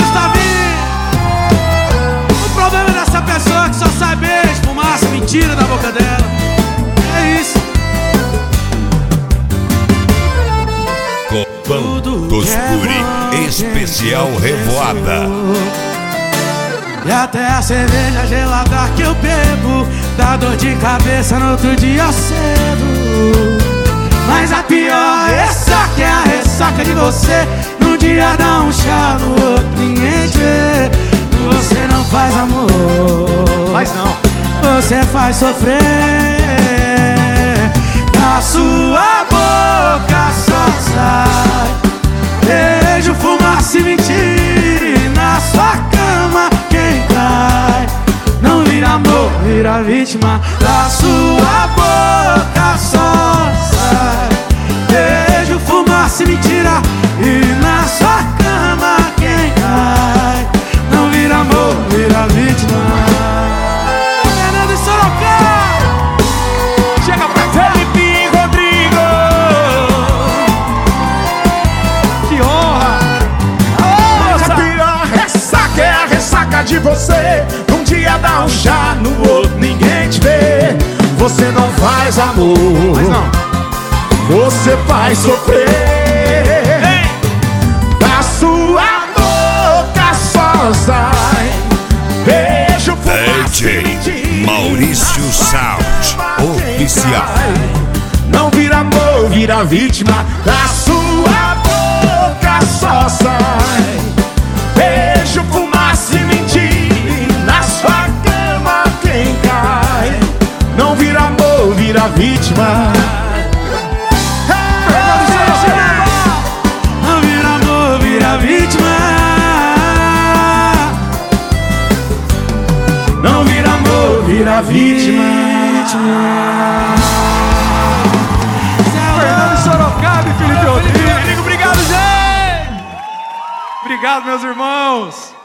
Gustavinho. O problema dessa pessoa é que só sai beijo, fumaça, mentira da boca dela. É isso. Copão dos Guri, especial Revoada. E até a cerveja gelada que eu bebo dá dor de cabeça no outro dia cedo. Mas a pior ressaca é a ressaca de você. Num dia dá um chá, no outro ninguém te vê. Você não faz amor, Mas não. você faz sofrer. Da sua boca só sai beijo, fumaça e mentira. E na sua cama quem cai não vira amor, vira vítima. Da sua boca só sai beijo, fumaça e mentira. E na sua cama quem cai não vira amor, vira vítima. Fernando e Sorocaba. Chega pra Felipe e Rodrigo. Que honra. Mas a pior ressaca é a ressaca de você. Num dia dá um chá, no outro ninguém te vê. Você não faz amor, mas não, você faz sofrer. Da sua boca só sai beijo, DJ Maurício Sound Oficial. não vira amor, vira vítima. Da sua boca só sai beijo, fumaça e mentira. Na sua cama quem cai não vira amor, vira vítima. Não vira amor, vira vítima. Não vira amor, vira vítima. Fernando Sorocaba e Felipe Rodrigo. Obrigado, gente. Obrigado, meus irmãos.